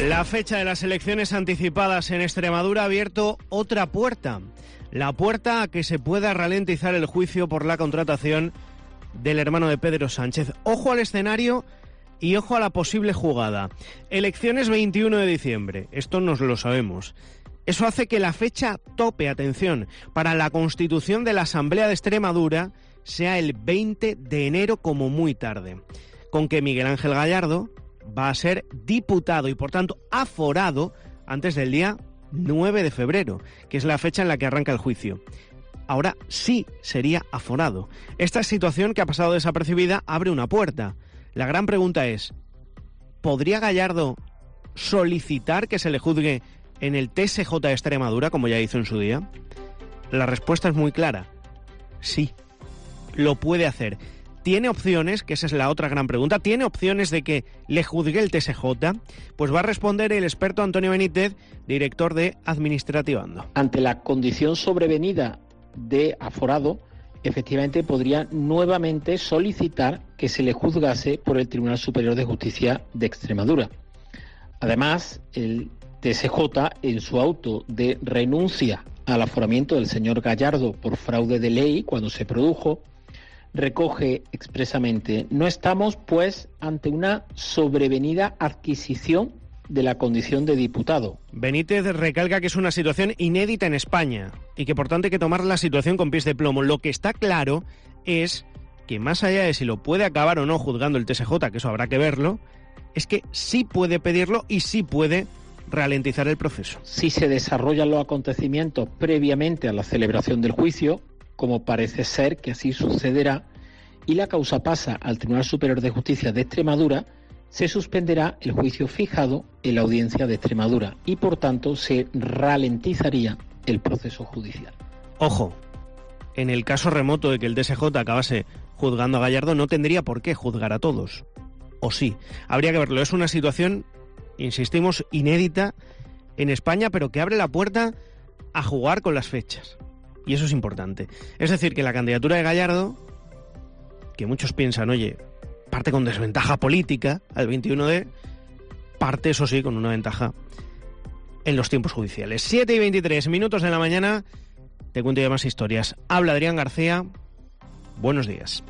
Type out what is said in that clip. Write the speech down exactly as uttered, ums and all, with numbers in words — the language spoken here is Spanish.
La fecha de las elecciones anticipadas en Extremadura ha abierto otra puerta. La puerta a que se pueda ralentizar el juicio por la contratación del hermano de Pedro Sánchez. Ojo al escenario y ojo a la posible jugada. Elecciones veintiuno de diciembre. Esto nos lo sabemos. Eso hace que la fecha tope, atención, para la constitución de la Asamblea de Extremadura sea el veinte de enero como muy tarde. Con que Miguel Ángel Gallardo va a ser diputado y, por tanto, aforado antes del día nueve de febrero, que es la fecha en la que arranca el juicio. Ahora sí sería aforado. Esta situación que ha pasado desapercibida abre una puerta. La gran pregunta es, ¿podría Gallardo solicitar que se le juzgue en el T S J de Extremadura, como ya hizo en su día? La respuesta es muy clara. Sí, lo puede hacer. ¿Tiene opciones? Que esa es la otra gran pregunta. ¿Tiene opciones de que le juzgue el T S J? Pues va a responder el experto Antonio Benítez, director de Administrativando. Ante la condición sobrevenida de aforado, efectivamente podría nuevamente solicitar que se le juzgase por el Tribunal Superior de Justicia de Extremadura. Además, el T S J, en su auto de renuncia al aforamiento del señor Gallardo por fraude de ley cuando se produjo, recoge expresamente: no estamos, pues, ante una sobrevenida adquisición de la condición de diputado. Benítez recalca que es una situación inédita en España y que por tanto hay que tomar la situación con pies de plomo. Lo que está claro es que, más allá de si lo puede acabar o no juzgando el T S J, que eso habrá que verlo, es que sí puede pedirlo y sí puede ralentizar el proceso. Si se desarrollan los acontecimientos previamente a la celebración del juicio, como parece ser que así sucederá, y la causa pasa al Tribunal Superior de Justicia de Extremadura, se suspenderá el juicio fijado en la Audiencia de Extremadura y, por tanto, se ralentizaría el proceso judicial. Ojo, en el caso remoto de que el T S J acabase juzgando a Gallardo, no tendría por qué juzgar a todos. O sí, habría que verlo. Es una situación, insistimos, inédita en España, pero que abre la puerta a jugar con las fechas. Y eso es importante. Es decir, que la candidatura de Gallardo, que muchos piensan, oye, parte con desventaja política al veintiuno de, parte, eso sí, con una ventaja en los tiempos judiciales. siete y veintitrés minutos de la mañana, te cuento ya más historias. Habla Adrián García, buenos días.